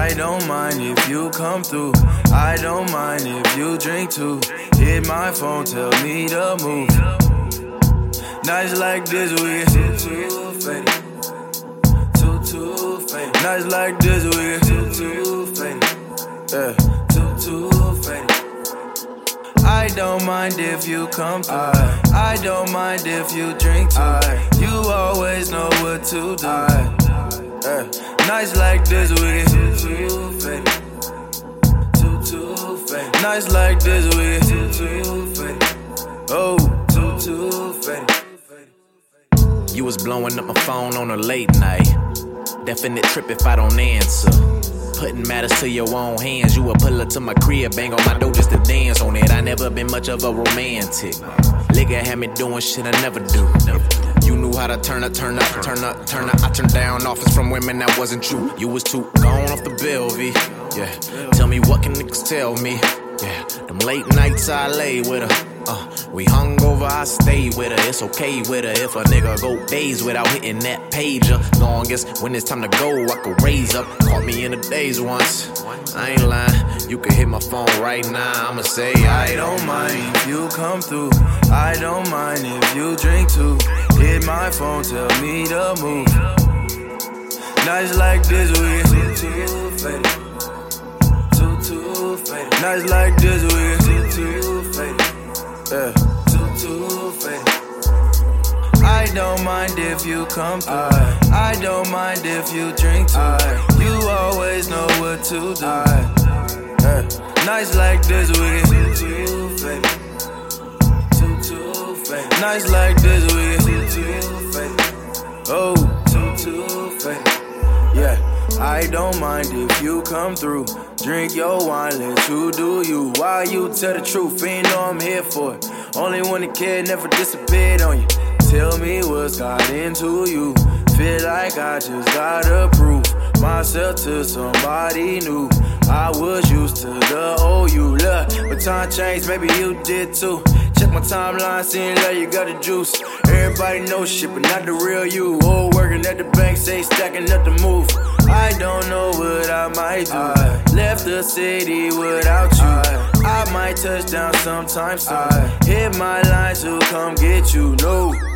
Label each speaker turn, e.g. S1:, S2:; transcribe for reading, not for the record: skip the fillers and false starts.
S1: I don't mind if you come through. I don't mind if you drink too. Hit my phone, tell me to move. Nights like this we get too faded. Too faded. Nights like this we get too faded. Yeah, too faded. I don't mind if you come through. I don't mind if you drink too. You always know what to do. Nights like this we get too faded. Too faded. Nights like this we get too faded. Oh, too faded.
S2: You was blowing up my phone on a late night. Definite trip if I don't answer. Putting matters to your own hands. You would pull up to my crib, bang on my door just to dance on it. I never been much of a romantic. Liquor had me doing shit I never do. You knew how to turn up. I turned down offers from women that wasn't true. You was too gone off the bill, V. Yeah, tell me what can niggas tell me? Yeah, them late nights I lay with her. We hung over, I stayed with her. It's okay with her if a nigga go days without hitting that pager. Long as when it's time to go, I could raise up. Caught me in the days once. I ain't lying, you can hit my phone right now. I'ma say
S1: I don't mind if you come through. I don't mind if you drink too. Hit my phone, tell me to move. Nights like this we get too faded. Too faded. Nights like this we get too faded. Yeah, too faded. I don't mind if you come through. I don't mind if you drink too. You always know what to do. Nights like this we get too faded. Too faded. Nights like this we get too faded. Oh, too faded. Yeah, I don't mind if you come through. Drink your wine, let you do you. Why you tell the truth? Ain't know I'm here for it. Only one that cared never disappeared on you. Tell me what's got into you. Feel like I just gotta prove myself to somebody new. I was used to the old you, look, but time changed, maybe you did too. Check my timeline, seeing that you got the juice. Everybody knows shit, but not the real you. Old working at the bank, say stacking up the move. I don't know what I might do. Left the city without you. I might touch down sometime soon. Hit my line to come get you, no.